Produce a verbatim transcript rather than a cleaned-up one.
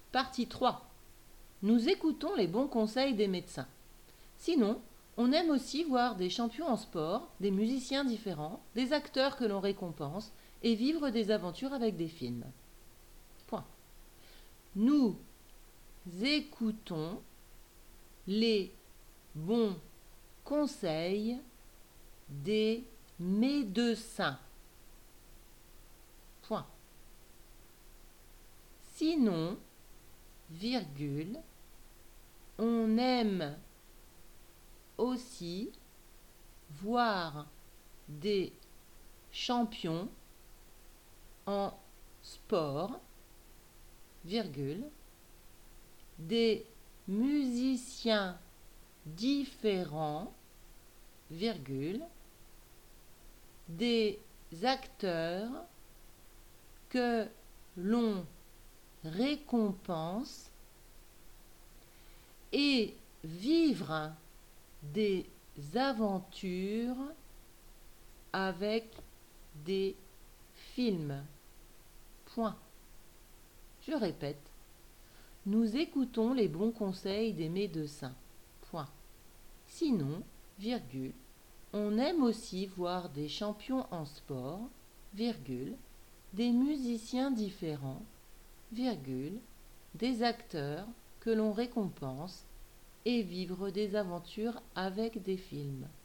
Partie trois. Nous écoutons les bons conseils des médecins. Sinon, on aime aussi voir des champions en sport, des musiciens différents, des acteurs que l'on récompense et vivre des aventures avec des films. Point. Nous écoutons les bons conseils des médecins. Point. Sinon, virgule, on aime aussi voir des champions en sport, virgule, des musiciens différents, virgule, des acteurs que l'on récompense et vivre des aventures avec des films. Point. Je répète, nous écoutons les bons conseils des médecins. Point. Sinon, virgule, on aime aussi voir des champions en sport, virgule, des musiciens différents, virgule, des acteurs que l'on récompense et vivre des aventures avec des films.